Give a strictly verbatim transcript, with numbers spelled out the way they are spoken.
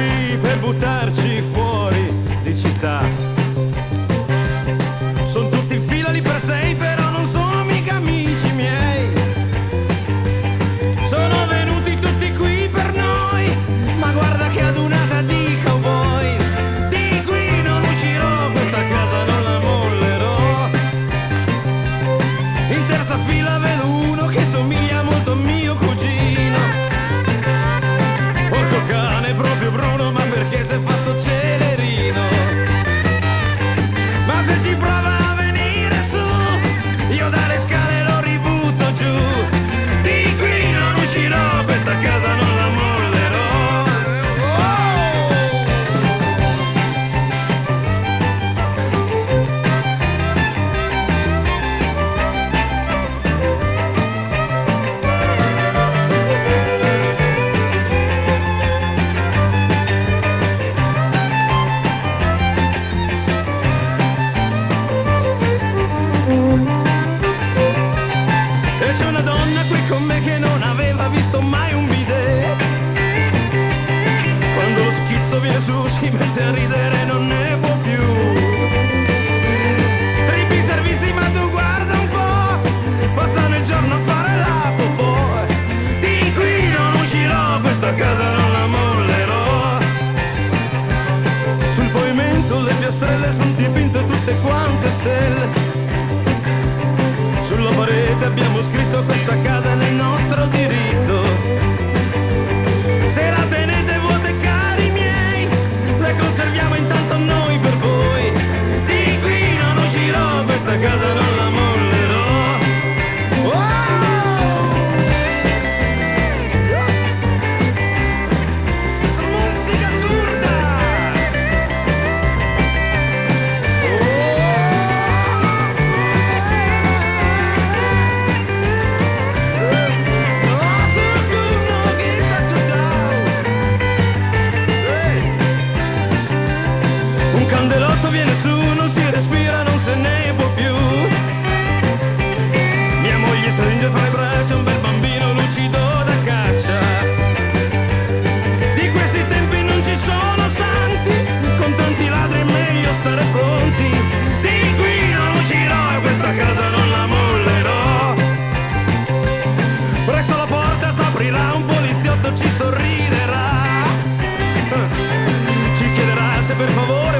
qui per buttarci fuori di città. Sono tutti in fila lì per sei, però non sono mica amici miei. Sono venuti tutti qui per noi, ma guarda che adunata di cowboy. Di qui non uscirò, questa casa non la mollerò. In terza fila vedo uno che somiglia molto a mio cugino. Porco cane, proprio Bruno, ma perché si è fatto celerino? Ma se ci prova a venire su, io dalle scale lo ributto giù. Di qui non uscirò, questa casa non la mollerò. E c'è una donna qui con me che non aveva visto mai un bidet. Quando lo schizzo viene su si mette a ridere e non ne può più. Trippi servizi ma tu guarda un po', passano il giorno a fare la popò. Di qui non uscirò, questa casa non la mollerò. Sul pavimento le piastrelle sono dipinte tutte quante stelle. Sulla parete abbiamo scritto questa casa è nel nostro diritto. Se la tenete vuote cari miei, le conserviamo intanto noi per voi. Di qui non uscirò, questa casa non la mollerò. Sono musica assurda. Un candelotto viene su, non si respira, non se ne può più. Mia moglie stringe fra le braccia un bel bambino lucido da caccia. Di questi tempi non ci sono santi, con tanti ladri è meglio stare pronti. Di qui non uscirò e questa casa non la mollerò. Presso la porta s'aprirà, un poliziotto ci sorriderà. Ci chiederà se per favore